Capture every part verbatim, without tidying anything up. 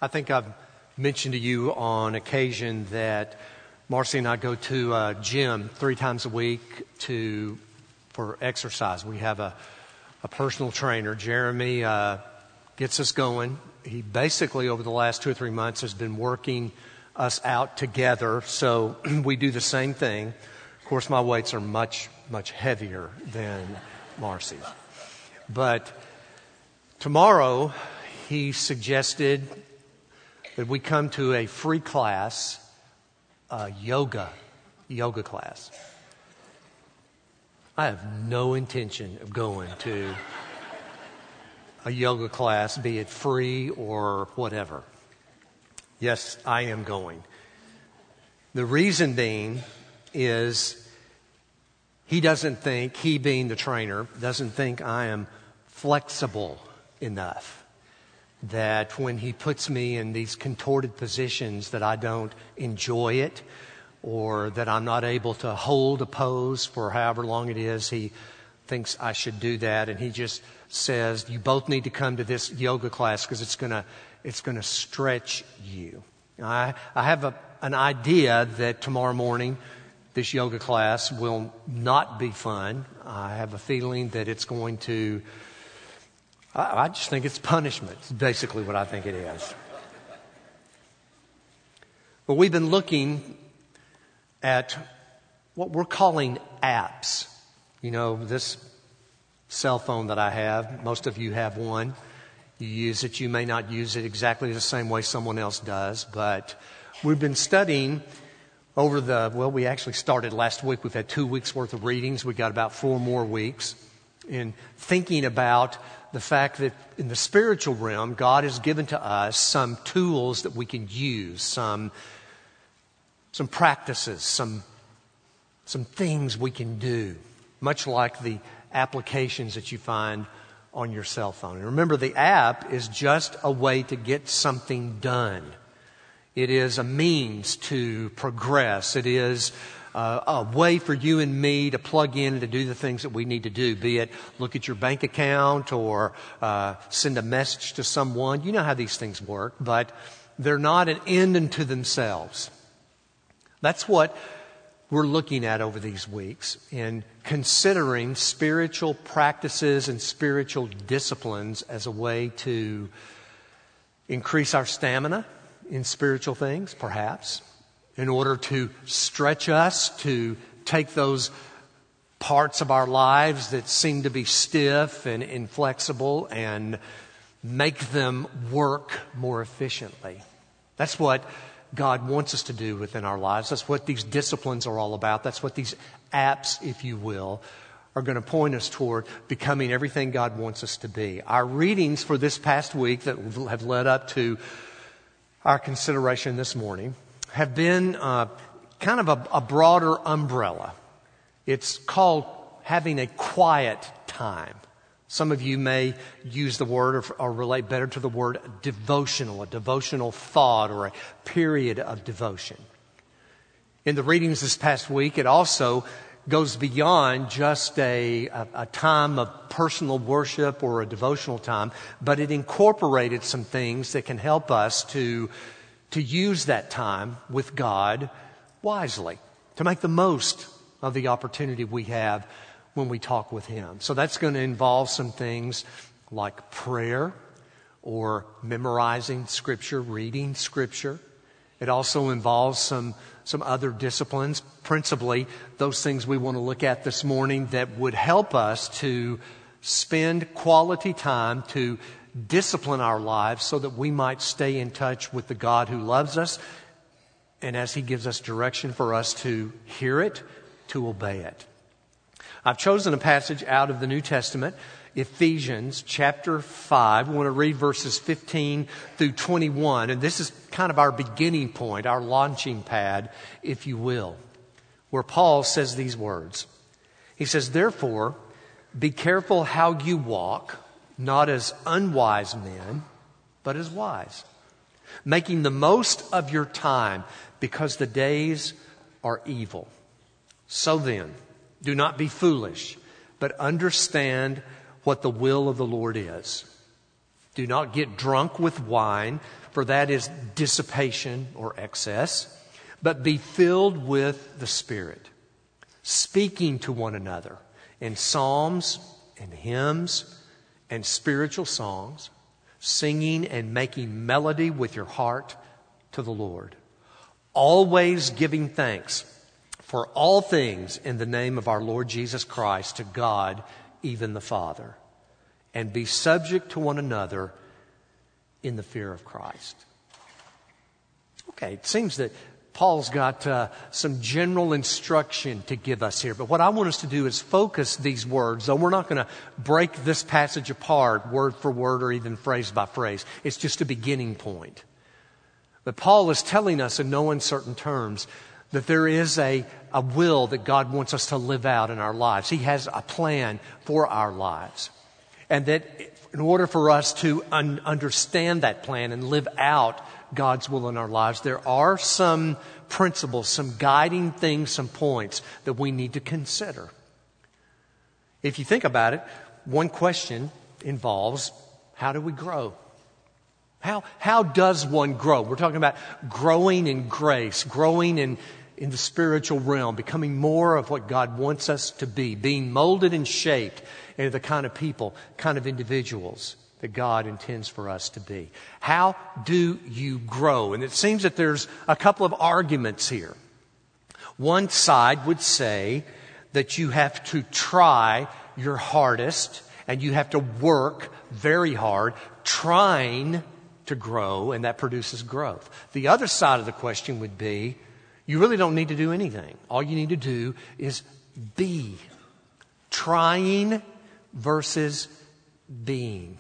I think I've mentioned to you on occasion that Marcy and I go to a gym three times a week to for exercise. We have a, a personal trainer. Jeremy uh, gets us going. He basically, over the last two or three months, has been working us out together. So we do the same thing. Of course, my weights are much, much heavier than Marcy's. But tomorrow, he suggested that we come to a free class, a yoga, yoga class. I have no intention of going to a yoga class, be it free or whatever. Yes, I am going. The reason being is he doesn't think, he being the trainer, doesn't think I am flexible enough. That when he puts me in these contorted positions that I don't enjoy it, or that I'm not able to hold a pose for however long it is, he thinks I should do that. And he just says, you both need to come to this yoga class because it's going to it's going to stretch you. I, I have a, an idea that tomorrow morning this yoga class will not be fun. I have a feeling that it's going to I just think it's punishment. It's basically what I think it is. But we've been looking at what we're calling apps. You know, this cell phone that I have, most of you have one. You use it. You may not use it exactly the same way someone else does. But we've been studying over the, well, we actually started last week. We've had two weeks worth of readings. We got about four more weeks in thinking about the fact that in the spiritual realm, God has given to us some tools that we can use, some some practices, some some things we can do, much like the applications that you find on your cell phone. And remember, the app is just a way to get something done. It is a means to progress. It is Uh, a way for you and me to plug in and to do the things that we need to do, be it look at your bank account or uh, send a message to someone. You know how these things work, but they're not an end unto themselves. That's what we're looking at over these weeks in considering spiritual practices and spiritual disciplines as a way to increase our stamina in spiritual things, perhaps, in order to stretch us, to take those parts of our lives that seem to be stiff and inflexible and make them work more efficiently. That's what God wants us to do within our lives. That's what these disciplines are all about. That's what these apps, if you will, are going to point us toward becoming everything God wants us to be. Our readings for this past week that have led up to our consideration this morning have been uh, kind of a, a broader umbrella. It's called having a quiet time. Some of you may use the word or, or relate better to the word devotional, a devotional thought or a period of devotion. In the readings this past week, it also goes beyond just a, a, a time of personal worship or a devotional time, but it incorporated some things that can help us to to use that time with God wisely, to make the most of the opportunity we have when we talk with Him. So that's going to involve some things like prayer or memorizing Scripture, reading Scripture. It also involves some, some other disciplines, principally those things we want to look at this morning that would help us to spend quality time to discipline our lives so that we might stay in touch with the God who loves us, and as He gives us direction for us to hear it, to obey it. I've chosen a passage out of the New Testament, Ephesians chapter five. We want to read verses fifteen through twenty-one, and this is kind of our beginning point, our launching pad, if you will, where Paul says these words. He says, "Therefore, be careful how you walk, not as unwise men, but as wise, making the most of your time, because the days are evil. So then, do not be foolish, but understand what the will of the Lord is. Do not get drunk with wine, for that is dissipation or excess, but be filled with the Spirit, speaking to one another in psalms and hymns and spiritual songs, singing and making melody with your heart to the Lord, always giving thanks for all things in the name of our Lord Jesus Christ to God, even the Father, and be subject to one another in the fear of Christ. Okay, it seems that Paul's got uh, some general instruction to give us here. But what I want us to do is focus these words, though we're not going to break this passage apart word for word or even phrase by phrase. It's just a beginning point. But Paul is telling us in no uncertain terms that there is a, a will that God wants us to live out in our lives. He has a plan for our lives. And that in order for us to un- understand that plan and live out God's will in our lives, there are some principles, some guiding things, some points that we need to consider. If you think about it, one question involves, how do we grow? How, how does one grow? We're talking about growing in grace, growing in, in the spiritual realm, becoming more of what God wants us to be, being molded and shaped into the kind of people, kind of individuals that God intends for us to be. How do you grow? And it seems that there's a couple of arguments here. One side would say that you have to try your hardest and you have to work very hard trying to grow, and that produces growth. The other side of the question would be, you really don't need to do anything. All you need to do is be. Trying versus being.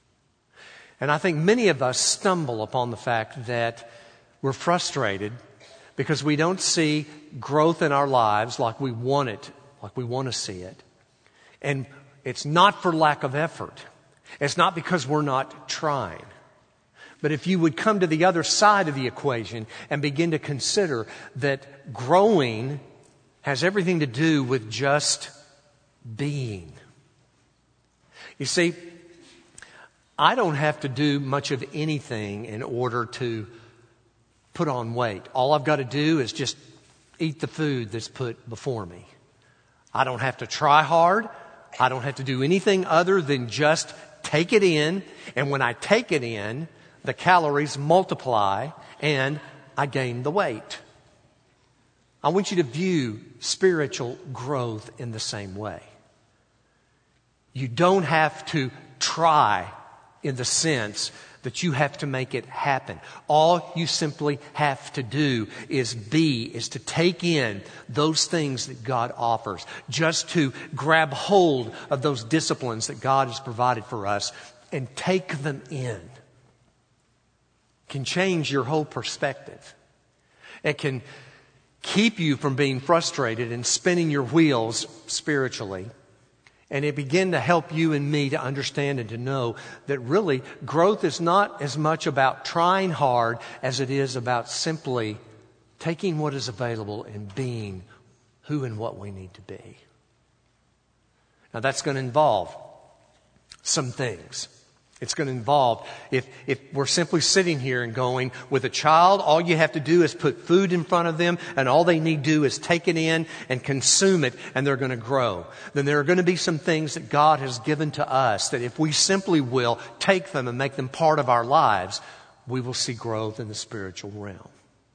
And I think many of us stumble upon the fact that we're frustrated because we don't see growth in our lives like we want it, like we want to see it. And it's not for lack of effort. It's not because we're not trying. But if you would come to the other side of the equation and begin to consider that growing has everything to do with just being. You see, I don't have to do much of anything in order to put on weight. All I've got to do is just eat the food that's put before me. I don't have to try hard. I don't have to do anything other than just take it in. And when I take it in, the calories multiply and I gain the weight. I want you to view spiritual growth in the same way. You don't have to try in the sense that you have to make it happen. All you simply have to do is be, is to take in those things that God offers. Just to grab hold of those disciplines that God has provided for us and take them in. Can change your whole perspective. It can keep you from being frustrated and spinning your wheels spiritually. And it begin to help you and me to understand and to know that really growth is not as much about trying hard as it is about simply taking what is available and being who and what we need to be. Now that's going to involve some things. It's going to involve, if, if we're simply sitting here and going, with a child, all you have to do is put food in front of them and all they need to do is take it in and consume it and they're going to grow. Then there are going to be some things that God has given to us that if we simply will take them and make them part of our lives, we will see growth in the spiritual realm.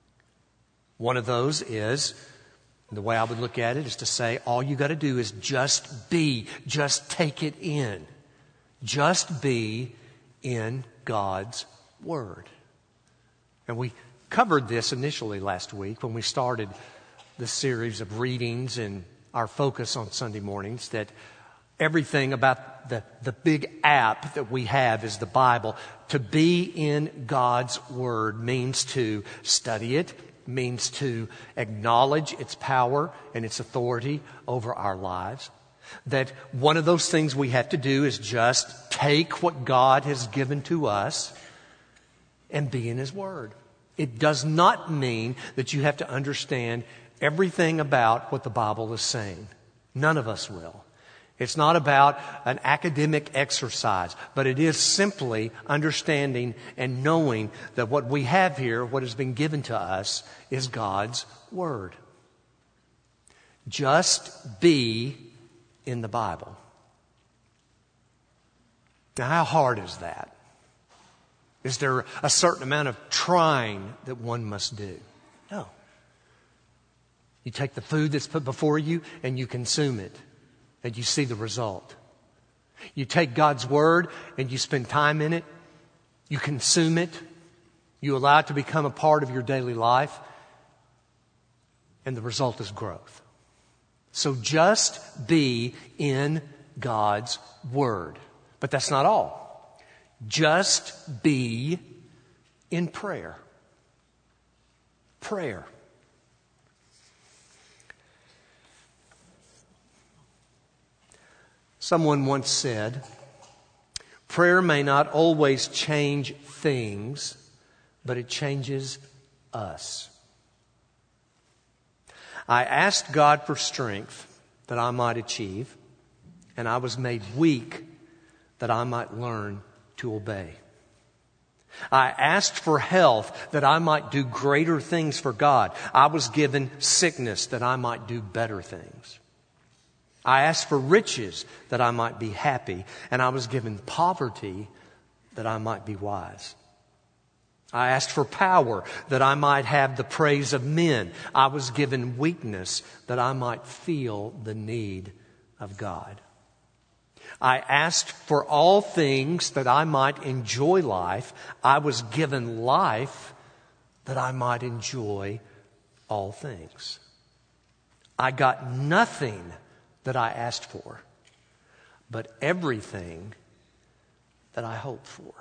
One of those is, the way I would look at it is to say, all you got to do is just be, just take it in. Just be in God's Word. And we covered this initially last week when we started the series of readings and our focus on Sunday mornings, that everything about the, the big app that we have is the Bible. To be in God's Word means to study it, means to acknowledge its power and its authority over our lives. That one of those things we have to do is just take what God has given to us and be in His Word. It does not mean that you have to understand everything about what the Bible is saying. None of us will. It's not about an academic exercise, but it is simply understanding and knowing that what we have here, what has been given to us, is God's Word. Just be in the Bible. Now, how hard is that? Is there a certain amount of trying that one must do? No. You take the food that's put before you and you consume it. And you see the result. You take God's Word and you spend time in it. You consume it. You allow it to become a part of your daily life. And the result is growth. So just be in God's Word. But that's not all. Just be in prayer. Prayer. Someone once said, prayer may not always change things, but it changes us. I asked God for strength that I might achieve, and I was made weak that I might learn to obey. I asked for health that I might do greater things for God. I was given sickness that I might do better things. I asked for riches that I might be happy, and I was given poverty that I might be wise. I asked for power that I might have the praise of men. I was given weakness that I might feel the need of God. I asked for all things that I might enjoy life. I was given life that I might enjoy all things. I got nothing that I asked for, but everything that I hoped for.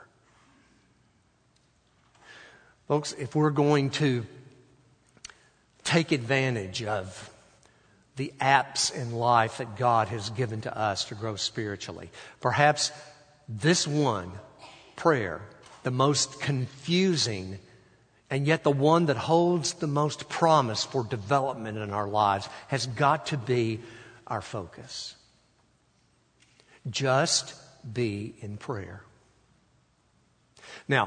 Folks, if we're going to take advantage of the apps in life that God has given to us to grow spiritually, perhaps this one, prayer, the most confusing and yet the one that holds the most promise for development in our lives, has got to be our focus. Just be in prayer. Now,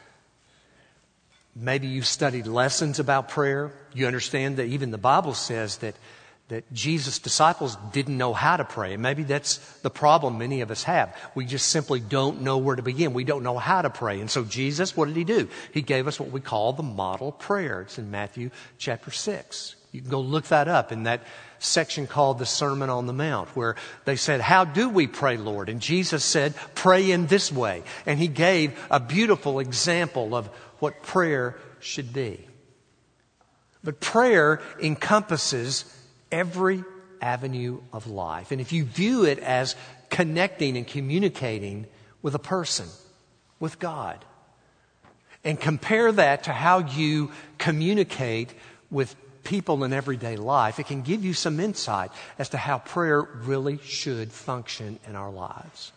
maybe you've studied lessons about prayer. You understand that even the Bible says that, that Jesus' disciples didn't know how to pray. And maybe that's the problem many of us have. We just simply don't know where to begin. We don't know how to pray. And so Jesus, what did he do? He gave us what we call the model prayer. It's in Matthew chapter six. You can go look that up in that section called the Sermon on the Mount, where they said, how do we pray, Lord? And Jesus said, pray in this way. And he gave a beautiful example of what prayer should be. But prayer encompasses every avenue of life. And if you view it as connecting and communicating with a person, with God, and compare that to how you communicate with people in everyday life, it can give you some insight as to how prayer really should function in our lives.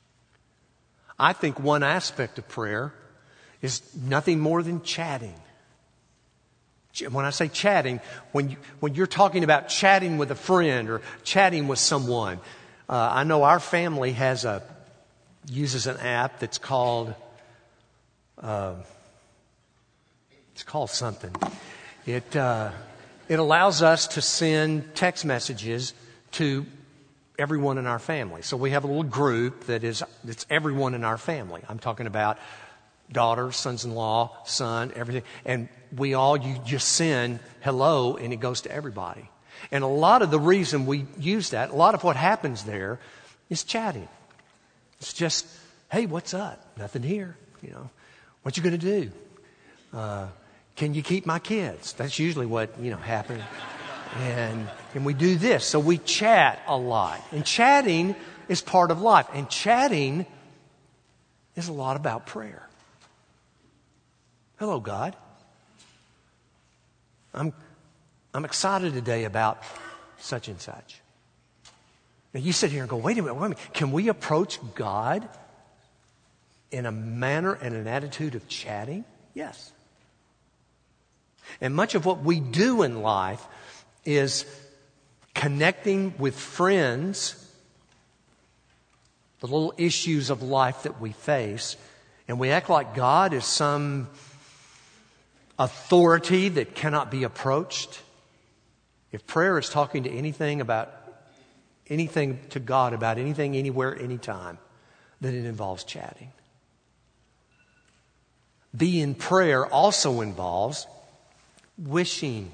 I think one aspect of prayer is nothing more than chatting. When I say chatting, when, you, when you're talking about chatting with a friend or chatting with someone, uh, I know our family has a uses an app that's called uh, it's called something. It uh, It allows us to send text messages to everyone in our family. So we have a little group that is, it's everyone in our family. I'm talking about daughters, sons-in-law, son, everything. And we all, you just send hello and it goes to everybody. And a lot of the reason we use that, a lot of what happens there is chatting. It's just, hey, what's up? Nothing here. You know, what you going to do? Uh, Can you keep my kids? That's usually what, you know, happens. And, and we do this. So we chat a lot. And chatting is part of life. And chatting is a lot about prayer. Hello, God. I'm, I'm excited today about such and such. Now you sit here and go, wait a minute, wait a minute. Can we approach God in a manner and an attitude of chatting? Yes. And much of what we do in life is connecting with friends the little issues of life that we face, and we act like God is some authority that cannot be approached. If prayer is talking to anything about anything to God about anything, anywhere, anytime, then it involves chatting. Be in prayer also involves wishing.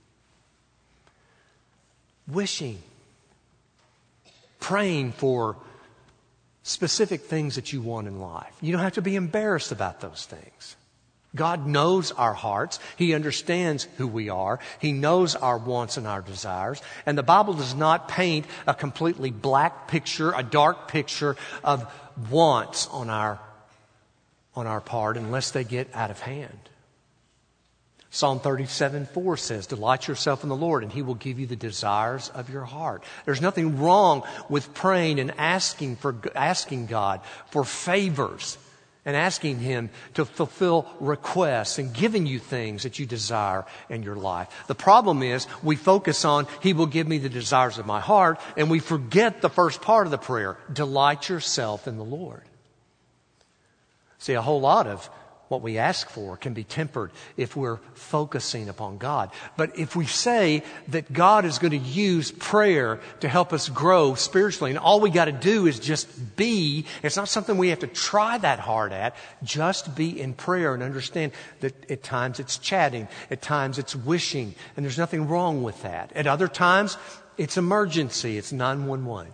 Wishing. Praying for specific things that you want in life. You don't have to be embarrassed about those things. God knows our hearts. He understands who we are. He knows our wants and our desires. And the Bible does not paint a completely black picture, a dark picture of wants on our, on our part unless they get out of hand. Psalm thirty-seven four says, delight yourself in the Lord and He will give you the desires of your heart. There's nothing wrong with praying and asking for asking God for favors and asking Him to fulfill requests and giving you things that you desire in your life. The problem is we focus on He will give me the desires of my heart, and we forget the first part of the prayer, delight yourself in the Lord. See, a whole lot of what we ask for can be tempered if we're focusing upon God. But if we say that God is going to use prayer to help us grow spiritually, and all we got to do is just be, it's not something we have to try that hard at, just be in prayer and understand that at times it's chatting, at times it's wishing, and there's nothing wrong with that. At other times, it's emergency, it's nine one one.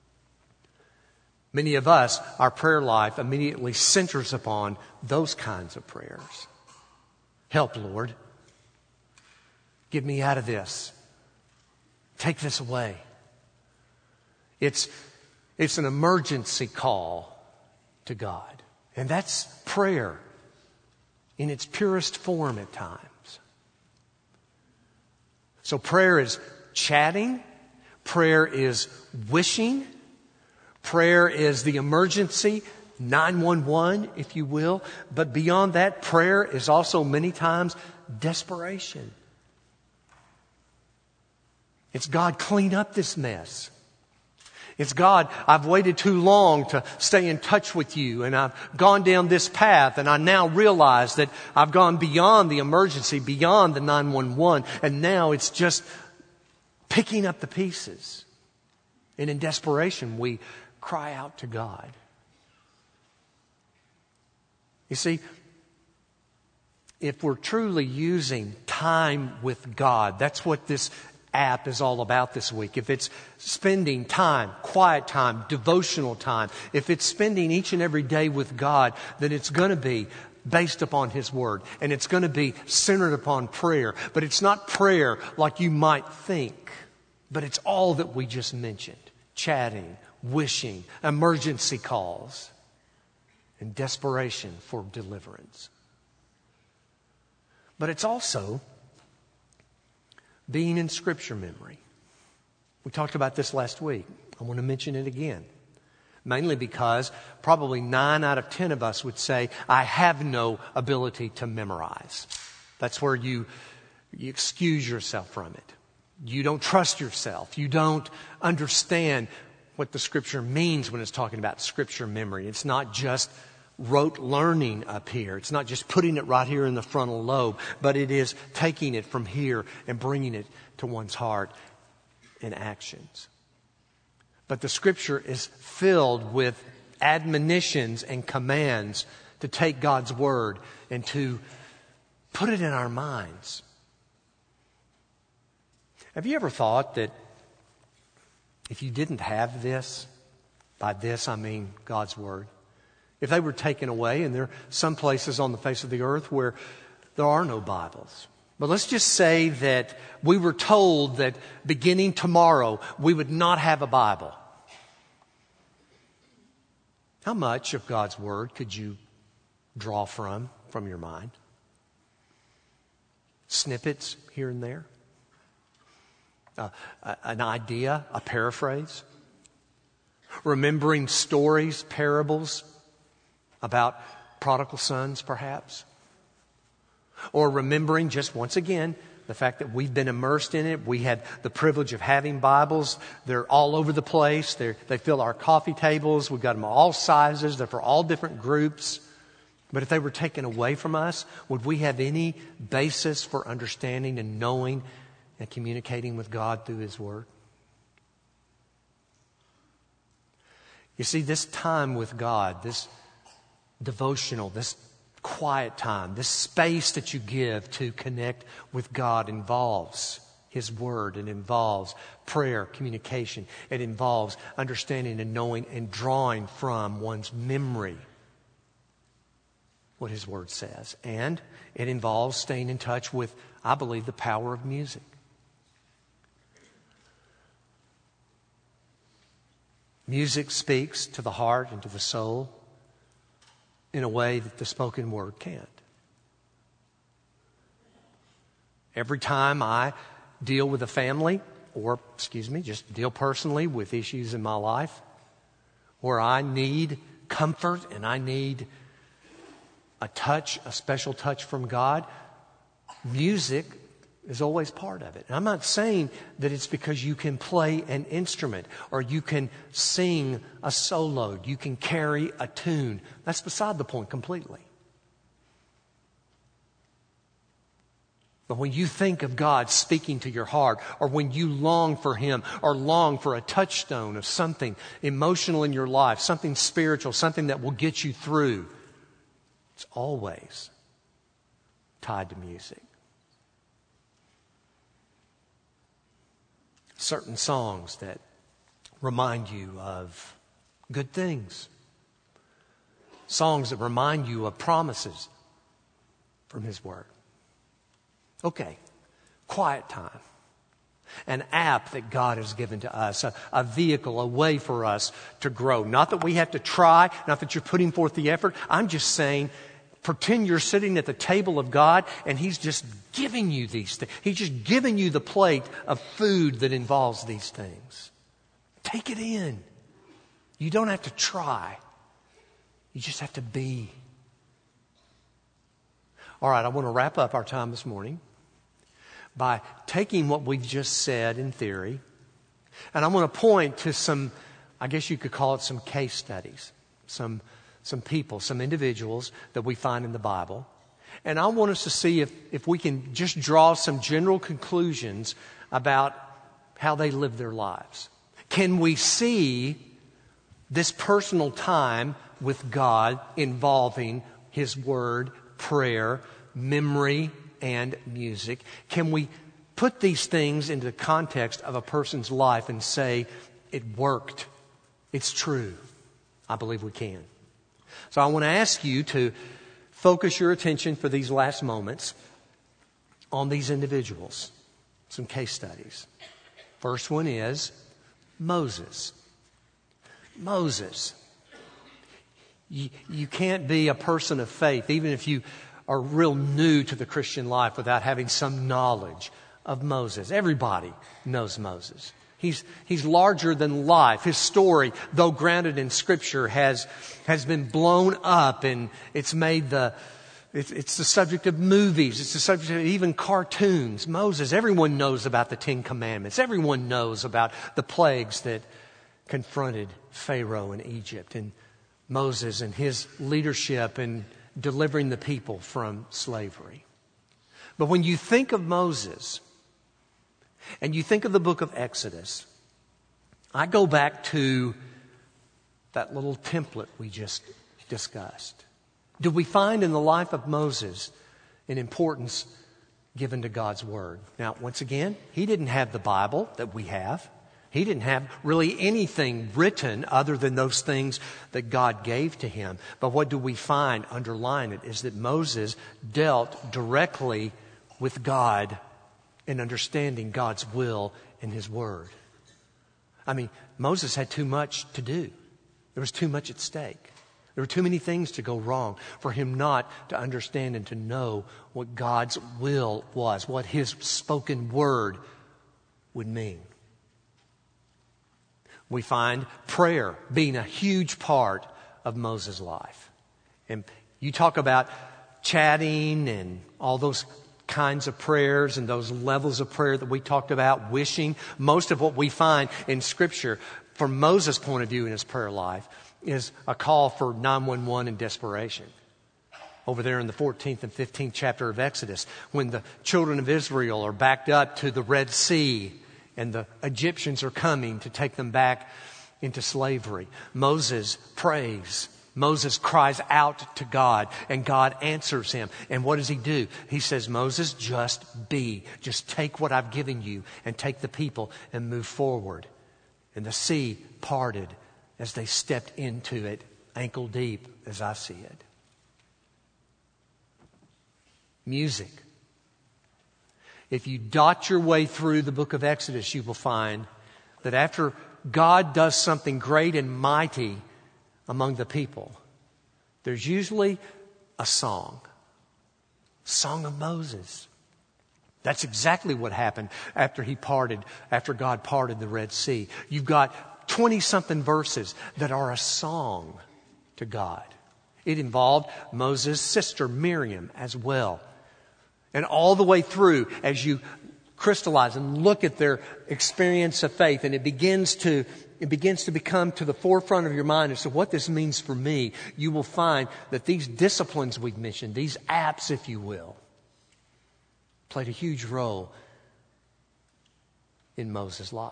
Many of us, our prayer life immediately centers upon those kinds of prayers. Help, Lord. Get me out of this. Take this away. It's, it's an emergency call to God. And that's prayer in its purest form at times. So prayer is chatting. Prayer is wishing. Prayer is the emergency, nine one one, if you will. But beyond that, prayer is also many times desperation. It's God, clean up this mess. It's God, I've waited too long to stay in touch with you, and I've gone down this path, and I now realize that I've gone beyond the emergency, beyond the nine one one, and now it's just picking up the pieces. And in desperation, we cry out to God. You see, if we're truly using time with God, that's what this app is all about this week. If it's spending time, quiet time, devotional time, if it's spending each and every day with God, then it's going to be based upon His Word. And it's going to be centered upon prayer. But it's not prayer like you might think. But it's all that we just mentioned. Chatting, wishing, emergency calls, and desperation for deliverance. But it's also being in Scripture memory. We talked about this last week. I want to mention it again. Mainly because probably nine out of ten of us would say, I have no ability to memorize. That's where you, you excuse yourself from it. You don't trust yourself. You don't understand what the Scripture means when it's talking about Scripture memory. It's not just rote learning up here. It's not just putting it right here in the frontal lobe, but it is taking it from here and bringing it to one's heart in actions. But the Scripture is filled with admonitions and commands to take God's Word and to put it in our minds. Have you ever thought that if you didn't have this, by this I mean God's Word, if they were taken away, and there are some places on the face of the earth where there are no Bibles. But let's just say that we were told that beginning tomorrow we would not have a Bible. How much of God's Word could you draw from, from your mind? Snippets here and there? Uh, an idea, a paraphrase? Remembering stories, parables about prodigal sons, perhaps? Or remembering, just once again, The fact that we've been immersed in it. We had the privilege of having Bibles. They're all over the place. They're, they fill our coffee tables. We've got them all sizes. They're for all different groups. But if they were taken away from us, would we have any basis for understanding and knowing and communicating with God through His Word? You see, this time with God, this devotional, this quiet time, this space that you give to connect with God involves His Word. It involves prayer, communication. It involves understanding and knowing and drawing from one's memory what His Word says. And it involves staying in touch with, I believe, the power of music. Music speaks to the heart and to the soul in a way that the spoken word can't. Every time I deal with a family, or, excuse me, just deal personally with issues in my life, where I need comfort and I need a touch, a special touch from God, music is always part of it. And I'm not saying that it's because you can play an instrument or you can sing a solo, you can carry a tune. That's beside the point completely. But when you think of God speaking to your heart, or when you long for Him, or long for a touchstone of something emotional in your life, something spiritual, something that will get you through, it's always tied to music. Certain songs that remind you of good things. Songs that remind you of promises from His Word. Okay, quiet time. An app that God has given to us, a, a vehicle, a way for us to grow. Not that we have to try, not that you're putting forth the effort. I'm just saying, pretend you're sitting at the table of God and He's just giving you these things. He's just giving you the plate of food that involves these things. Take it in. You don't have to try. You just have to be. All right, I want to wrap up our time this morning by taking what we've just said in theory, and I want to point to some, I guess you could call it some case studies, some some people, some individuals that we find in the Bible. And I want us to see if, if we can just draw some general conclusions about how they live their lives. Can we see this personal time with God involving His Word, prayer, memory, and music? Can we put these things into the context of a person's life and say, it worked, it's true? I believe we can. So I want to ask you to focus your attention for these last moments on these individuals. Some case studies. First one is Moses. Moses. You, you can't be a person of faith, even if you are real new to the Christian life, without having some knowledge of Moses. Everybody knows Moses. He's, he's larger than life. His story, though grounded in Scripture, has, has been blown up, and it's made the, it's, it's the subject of movies. It's the subject of even cartoons. Moses, everyone knows about the Ten Commandments. Everyone knows about the plagues that confronted Pharaoh in Egypt, and Moses and his leadership in delivering the people from slavery. But when you think of Moses, and you think of the book of Exodus, I go back to that little template we just discussed. Do we find in the life of Moses an importance given to God's Word? Now, once again, he didn't have the Bible that we have. He didn't have really anything written other than those things that God gave to him. But what do we find underlying it is that Moses dealt directly with God in understanding God's will in His Word. I mean, Moses had too much to do. There was too much at stake. There were too many things to go wrong for him not to understand and to know what God's will was, what His spoken word would mean. We find prayer being a huge part of Moses' life. And you talk about chatting and all those kinds of prayers and those levels of prayer that we talked about, wishing. Most of what we find in Scripture, from Moses' point of view in his prayer life, is a call for nine one one in desperation. Over there in the fourteenth and fifteenth chapter of Exodus, when the children of Israel are backed up to the Red Sea and the Egyptians are coming to take them back into slavery, Moses prays. Moses cries out to God, and God answers him. And what does he do? He says, Moses, just be. Just take what I've given you and take the people and move forward. And the sea parted as they stepped into it, ankle deep, as I see it. Music. If you dot your way through the book of Exodus, you will find that after God does something great and mighty among the people, there's usually a song. Song of Moses. That's exactly what happened after he parted, after God parted the Red Sea. You've got twenty-something verses that are a song to God. It involved Moses' sister Miriam as well. And all the way through, as you crystallize and look at their experience of faith, and it begins to it begins to become to the forefront of your mind as to what this means for me, you will find that these disciplines we've mentioned, these apps, if you will, played a huge role in Moses' life.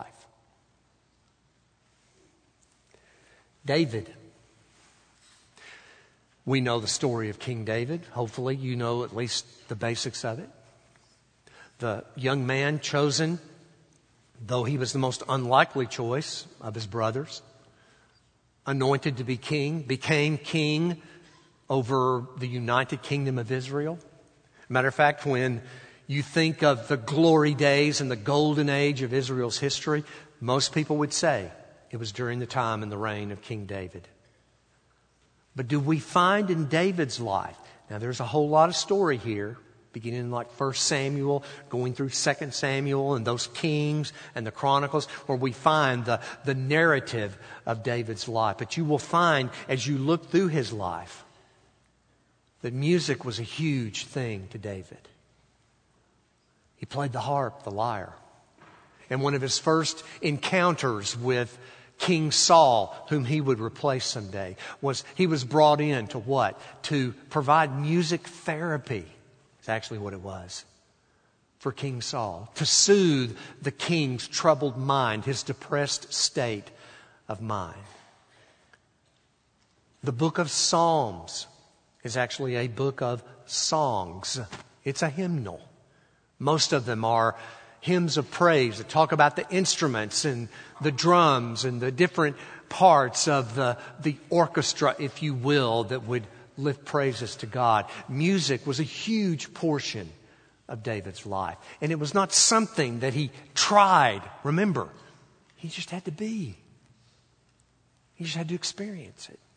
David. We know the story of King David. Hopefully you know at least the basics of it. The young man chosen, though he was the most unlikely choice of his brothers, anointed to be king, became king over the United Kingdom of Israel. Matter of fact, when you think of the glory days and the golden age of Israel's history, most people would say it was during the time and the reign of King David. But do we find in David's life, now there's a whole lot of story here, beginning in like First Samuel, going through Second Samuel and those Kings and the Chronicles, where we find the, the narrative of David's life. But you will find, as you look through his life, that music was a huge thing to David. He played the harp, the lyre. And one of his first encounters with King Saul, whom he would replace someday, was he was brought in to what? To provide music therapy. It's actually what it was for King Saul. To soothe the king's troubled mind, his depressed state of mind. The book of Psalms is actually a book of songs. It's a hymnal. Most of them are hymns of praise that talk about the instruments and the drums and the different parts of the, the orchestra, if you will, that would lift praises to God. Music was a huge portion of David's life. And it was not something that he tried. Remember, he just had to be. He just had to experience it.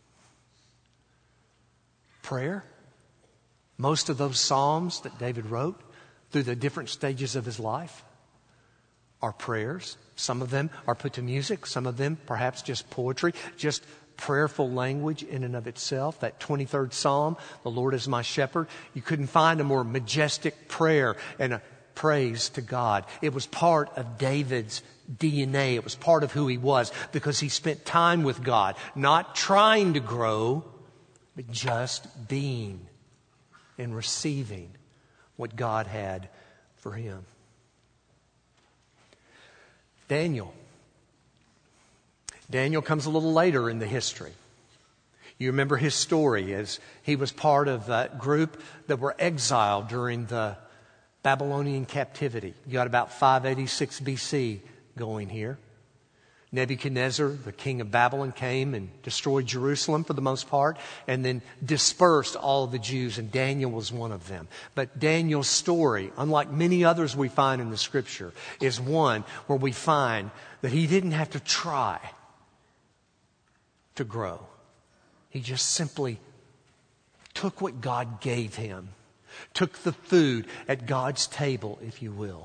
Prayer. Most of those psalms that David wrote through the different stages of his life are prayers. Some of them are put to music. Some of them perhaps just poetry, just prayerful language in and of itself. That twenty-third Psalm, the Lord is my shepherd. You couldn't find a more majestic prayer and a praise to God. It was part of David's D N A. It was part of who he was because he spent time with God, not trying to grow, but just being and receiving what God had for him. Daniel. Daniel comes a little later in the history. You remember his story as he was part of that group that were exiled during the Babylonian captivity. You got about five eighty-six B C going here. Nebuchadnezzar, the king of Babylon, came and destroyed Jerusalem for the most part and then dispersed all of the Jews, and Daniel was one of them. But Daniel's story, unlike many others we find in the Scripture, is one where we find that he didn't have to try to grow. He just simply took what God gave him, took the food at God's table, if you will,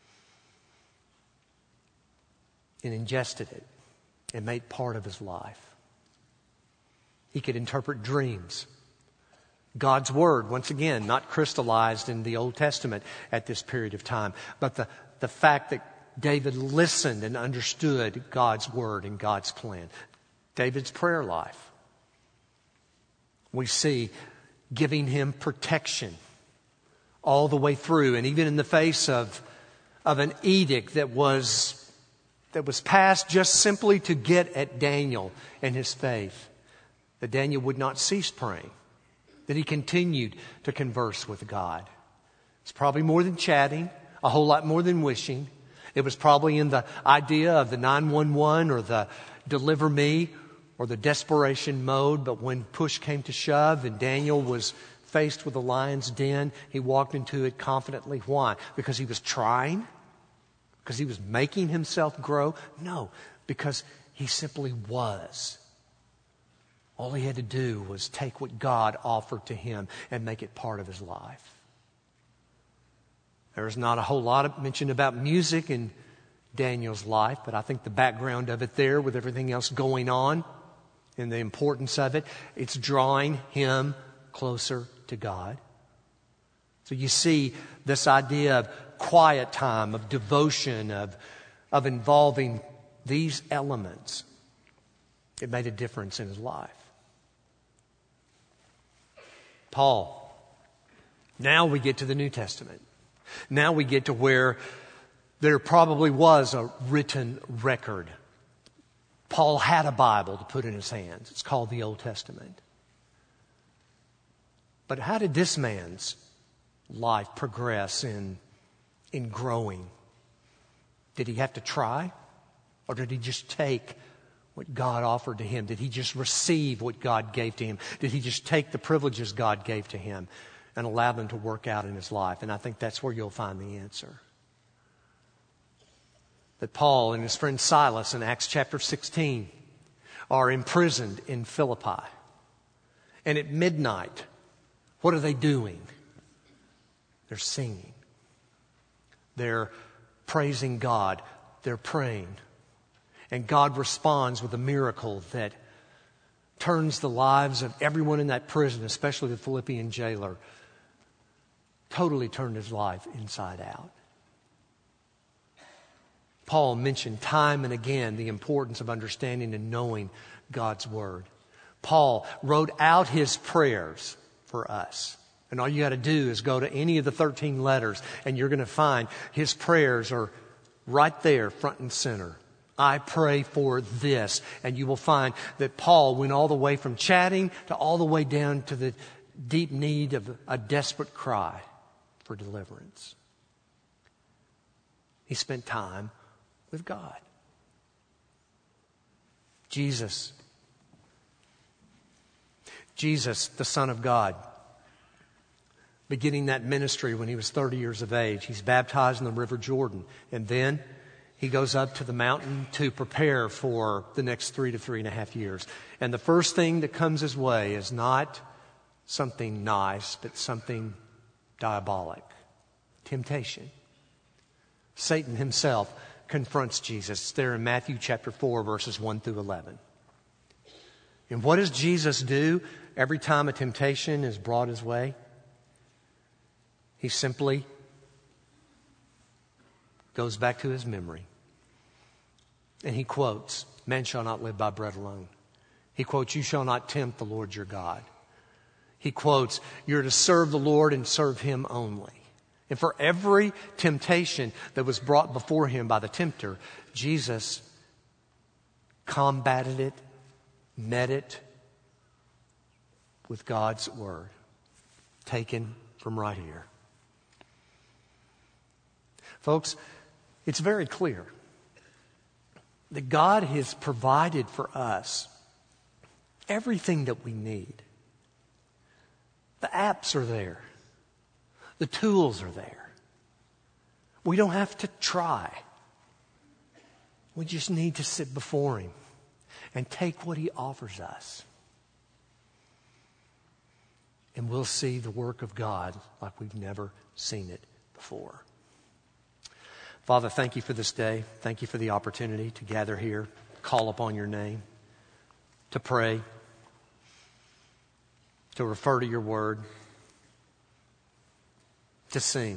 and ingested it and made part of his life. He could interpret dreams. God's Word, once again, not crystallized in the Old Testament at this period of time, but the, the fact that David listened and understood God's Word and God's plan. David's prayer life, we see giving him protection all the way through, and even in the face of, of an edict that was, that was passed just simply to get at Daniel and his faith, that Daniel would not cease praying, that he continued to converse with God. It's probably more than chatting, a whole lot more than wishing. It was probably in the idea of the nine one one or the deliver me or the desperation mode. But when push came to shove and Daniel was faced with the lion's den, he walked into it confidently. Why? Because he was trying? Because he was making himself grow? No, because he simply was. All he had to do was take what God offered to him and make it part of his life. There's not a whole lot of mention about music in Daniel's life, but I think the background of it there, with everything else going on and the importance of it, it's drawing him closer to God. So you see this idea of quiet time, of devotion, of, of involving these elements. It made a difference in his life. Paul. Now we get to the New Testament. Now we get to where there probably was a written record. Paul had a Bible to put in his hands. It's called the Old Testament. But how did this man's life progress in, in growing? Did he have to try? Or did he just take what God offered to him? Did he just receive what God gave to him? Did he just take the privileges God gave to him and allow them to work out in his life? And I think that's where you'll find the answer. That Paul and his friend Silas in Acts chapter sixteen are imprisoned in Philippi. And at midnight, what are they doing? They're singing. They're praising God. They're praying. And God responds with a miracle that turns the lives of everyone in that prison, especially the Philippian jailer, totally turned his life inside out. Paul mentioned time and again the importance of understanding and knowing God's Word. Paul wrote out his prayers for us. And all you got to do is go to any of the thirteen letters and you're going to find his prayers are right there, front and center. I pray for this. And you will find that Paul went all the way from chatting to all the way down to the deep need of a desperate cry for deliverance. He spent time with God. Jesus. Jesus, the Son of God, beginning that ministry when he was thirty years of age. He's baptized in the River Jordan. And then he goes up to the mountain to prepare for the next three to three and a half years. And the first thing that comes his way is not something nice, but something diabolic. Temptation. Satan himself confronts Jesus. It's there in Matthew chapter four, verses one through eleven. And what does Jesus do every time a temptation is brought his way? He simply goes back to his memory. And he quotes, "Man shall not live by bread alone." He quotes, "You shall not tempt the Lord your God." He quotes, "You're to serve the Lord and serve Him only." And for every temptation that was brought before him by the tempter, Jesus combated it, met it with God's Word, taken from right here. Folks, it's very clear that God has provided for us everything that we need. The apps are there. The tools are there. We don't have to try. We just need to sit before Him and take what He offers us. And we'll see the work of God like we've never seen it before. Father, thank You for this day. Thank You for the opportunity to gather here, call upon Your name, to pray. to refer to your word, to sing.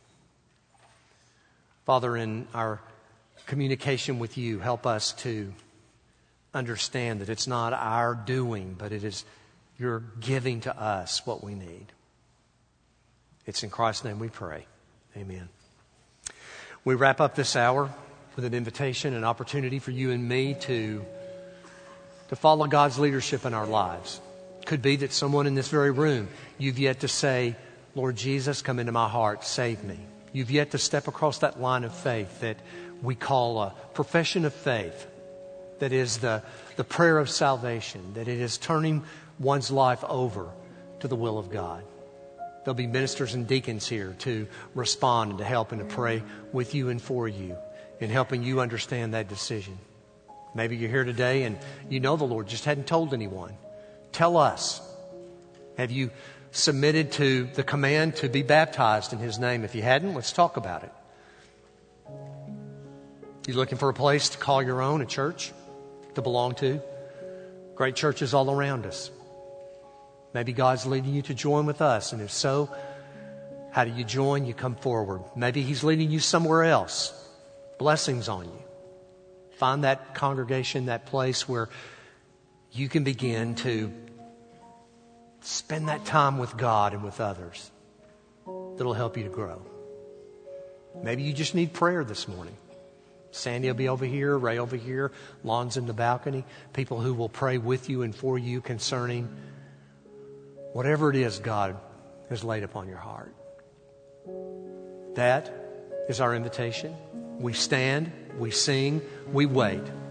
Father, in our communication with you, help us to understand that it's not our doing, but it is your giving to us what we need. It's in Christ's name we pray. Amen. We wrap up this hour with an invitation, an opportunity for you and me to, to follow God's leadership in our lives. Could be that someone in this very room, you've yet to say, Lord Jesus, come into my heart, save me. You've yet to step across that line of faith that we call a profession of faith, that is the, the prayer of salvation, that it is turning one's life over to the will of God. There'll be ministers and deacons here to respond and to help and to pray with you and for you in helping you understand that decision. Maybe you're here today and you know the Lord, just hadn't told anyone. Tell us. Have you submitted to the command to be baptized in His name? If you hadn't, let's talk about it. You looking for a place to call your own, a church to belong to? Great churches all around us. Maybe God's leading you to join with us. And if so, how do you join? You come forward. Maybe He's leading you somewhere else. Blessings on you. Find that congregation, that place where you can begin to spend that time with God and with others. That'll help you to grow. Maybe you just need prayer this morning. Sandy will be over here, Ray over here, Lon's in the balcony. People who will pray with you and for you concerning whatever it is God has laid upon your heart. That is our invitation. We stand, we sing, we wait.